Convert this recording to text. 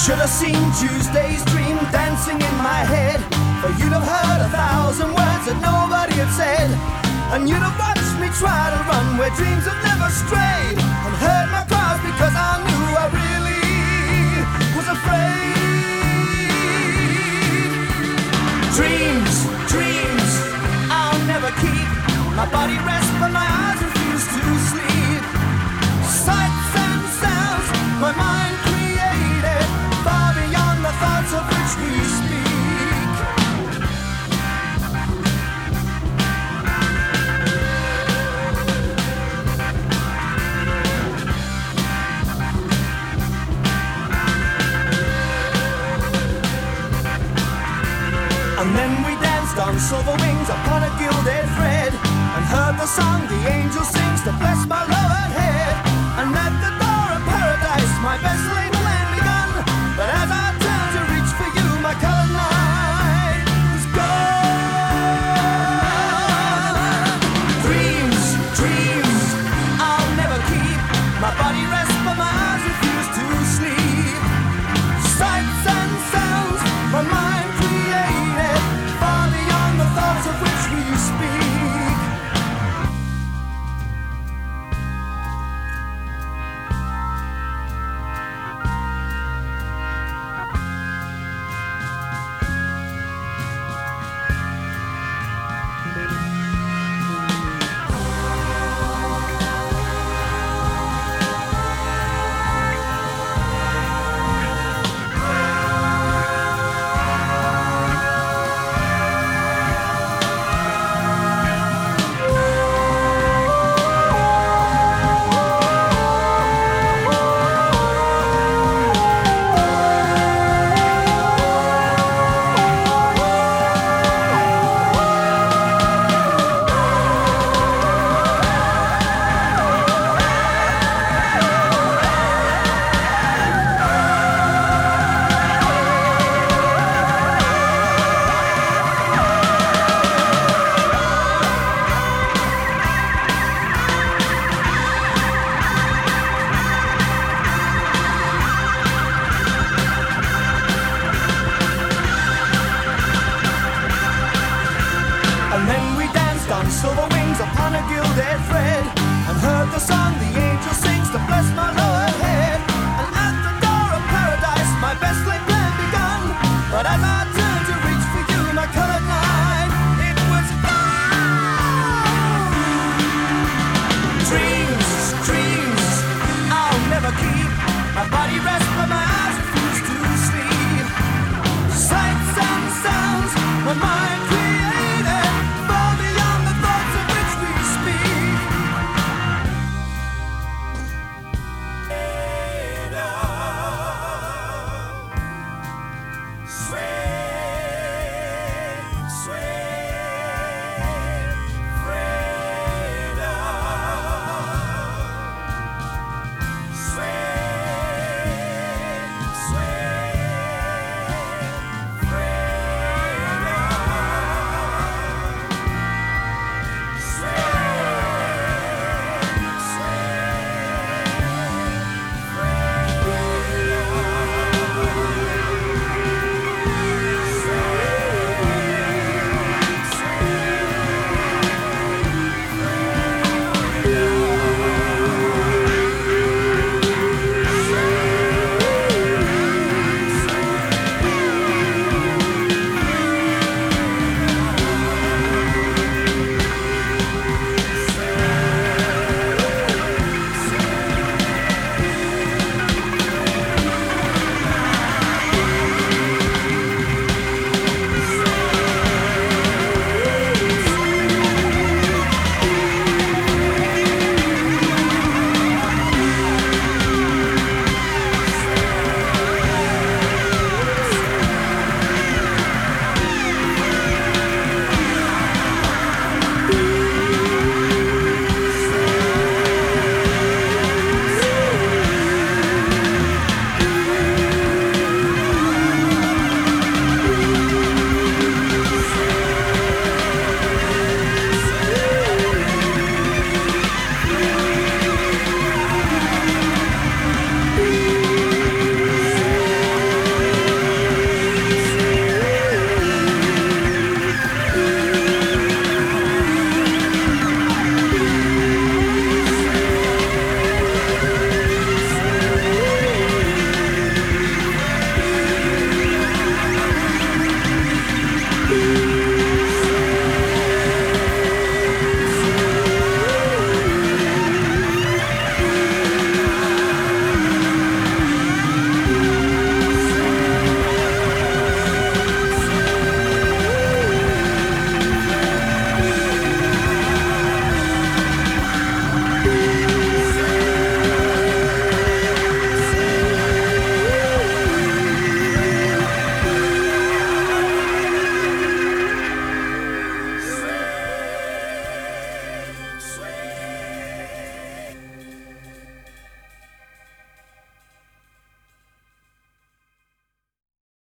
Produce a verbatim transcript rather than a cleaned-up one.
Should have seen Tuesday's dream dancing in my head, for you'd have heard a thousand words that nobody had said, and you'd have watched me try to run where dreams have never strayed, and heard my cries because I knew I really was afraid. Dreams, dreams, I'll never keep. My body rests but my eyes refuse to sleep. Sights and sounds my mind created, far beyond the thoughts of which we speak. And then we danced on silver wings upon a gilded thread, and heard the song the angel sings to bless my love.